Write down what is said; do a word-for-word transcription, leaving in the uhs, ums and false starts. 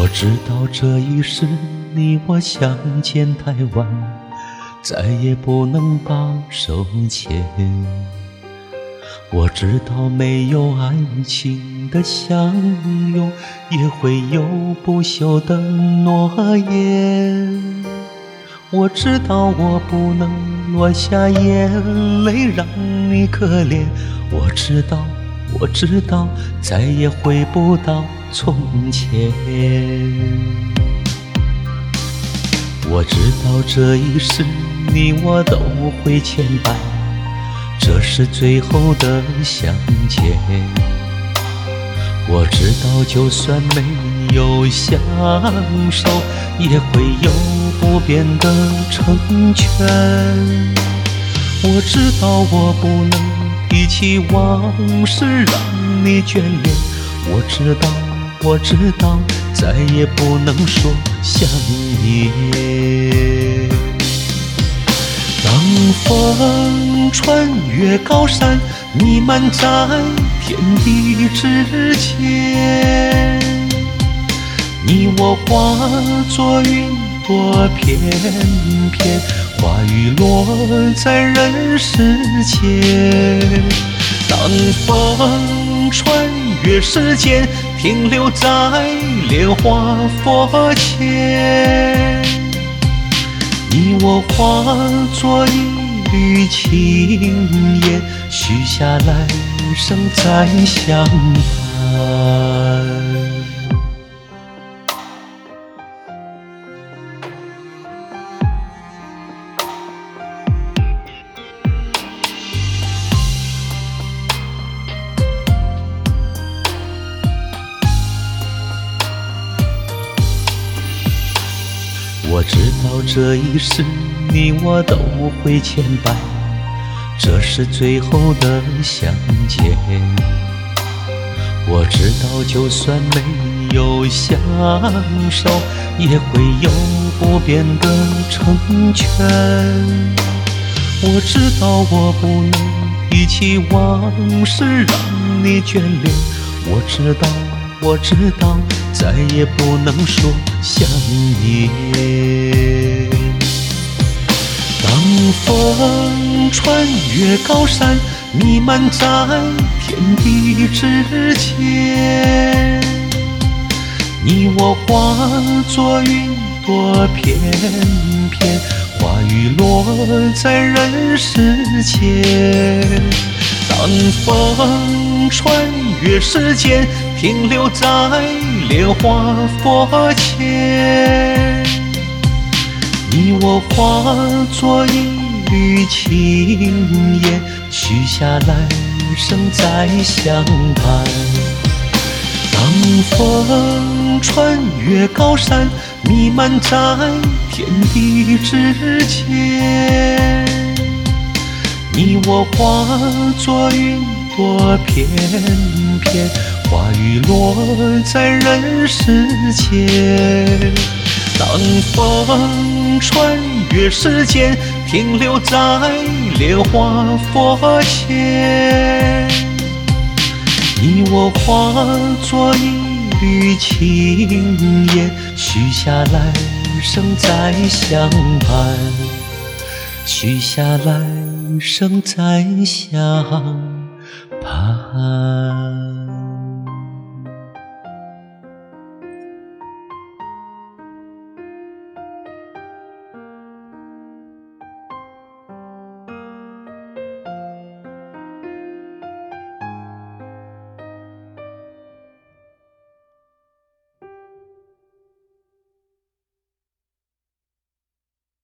我知道这一世你我相见太晚，再也不能把手牵。我知道没有爱情的相拥，也会有不朽的诺言。我知道我不能落下眼泪让你可怜，我知道我知道再也回不到从前。我知道这一世你我都会牵绊，这是最后的相见。我知道就算没有相守，也会有不变的成全。我知道我不能提起往事让你眷恋，我知道我知道再也不能说想念。当风穿越高山，弥漫在天地之间，你我化作云朵翩翩，花雨落在人世间。当风穿越世间，停留在莲花佛前，你我化作一缕青烟，许下来生再相伴。我知道这一世你我都会牵绊，这是最后的相见。我知道就算没有相守，也会有不变的成全。我知道我不能提起往事让你眷恋，我知道我知道再也不能说想念。当风穿越高山，弥漫在天地之间，你我化作云朵翩翩，花雨落在人世间。当风穿越世间，停留在莲花佛前，你我化作一缕青烟，许下来生再相伴。当风穿越高山，弥漫在天地之间，你我化作云朵翩翩，花雨落在人世间。当风穿越世间，停留在莲花佛前，你我化作一缕青烟，许下来生再相伴，许下来生再相伴。